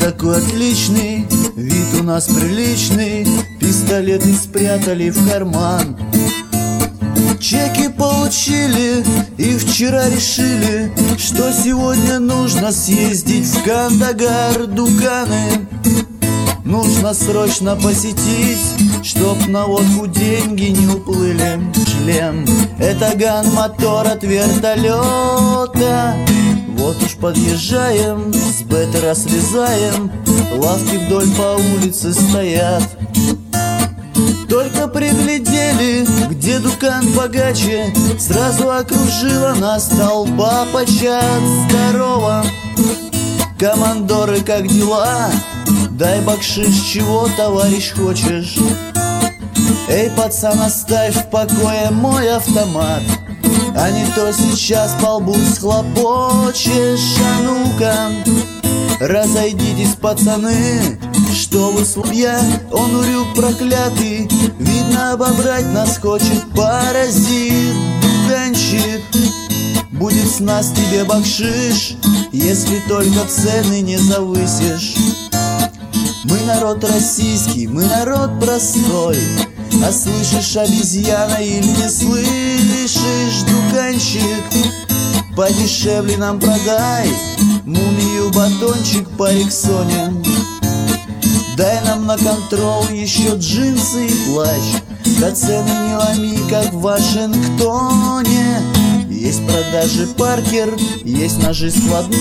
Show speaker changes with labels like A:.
A: такой отличный, вид у нас приличный, пистолеты спрятали в карман. Чеки получили и вчера решили, что сегодня нужно съездить в Кандагар, Дуканы. Нужно срочно посетить, чтоб на водку деньги не уплыли. Шлем — это ган-мотор от вертолета. Вот уж подъезжаем, с бетера слезаем, лавки вдоль по улице стоят. Только приглядели, где Дукан богаче, сразу окружила нас толпа почат. Здорово, командоры, как дела? Дай бакшиш, чего, товарищ, хочешь? Эй, пацан, оставь в покое мой автомат, а не то сейчас по лбу схлопочешь. А ну-ка, разойдитесь, пацаны, что вы слуя, он урюк проклятый, видно, обобрать нас хочет паразит. Дуканчик, будет с нас тебе бакшиш, если только цены не завысишь. Мы народ российский, мы народ простой, а слышишь, обезьяна, или не слышишь? Дуканчик, подешевле нам продай мумию, батончик по Рексоне. Дай нам на контрол еще джинсы и плащ, да цены не ломи, как в Вашингтоне. Есть продажи Паркер, есть ножи складные.